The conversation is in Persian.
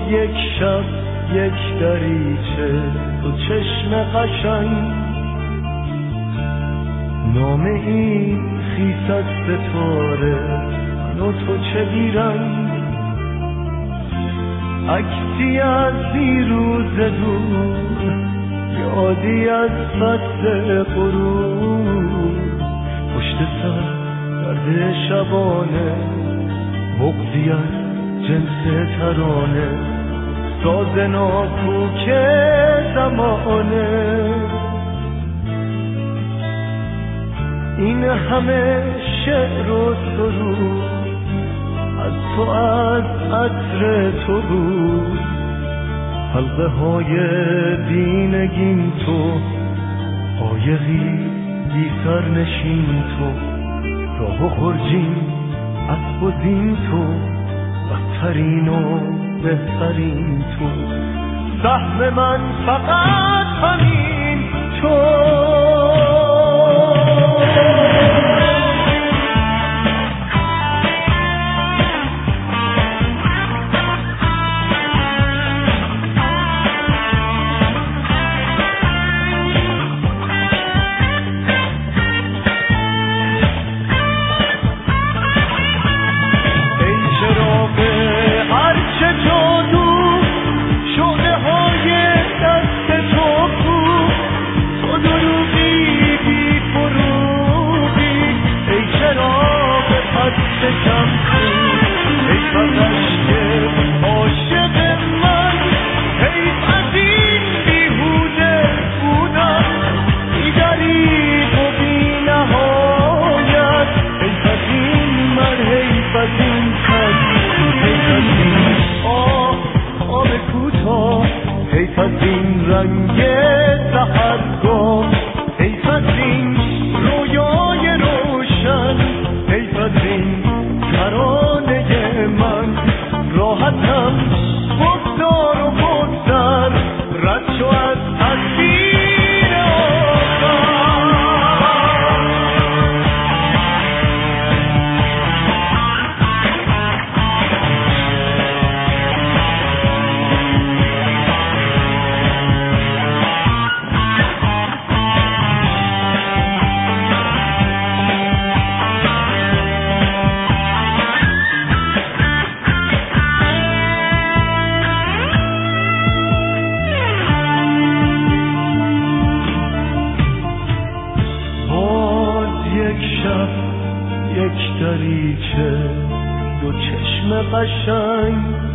یک شب یک دریچه تو چشم قشنگ، نامه این خیس از ستاره من و تو چه بیرنگ، عکسی از دیروز دور، یادی از فصل غرور، پشت سر درد شبانه، بغضی از جنس ترانه، ساز ناکوک زمانه. این همه شعر و سرود از تو، از عطر تو بود، حلقه های بینگین تو، قایقی بی سر نشین تو، راه و خرجین اسب و زین تو، بدترین و بهترین تو، سهم من فقط همین تو. حیف از این رنگ سحرگاه، حیف از این رویای روشن، حیف از این ترانه من، راحتم بگذار و بگذر، رد شو از تصویر آخر. یک دریچه دو چشم قشنگ،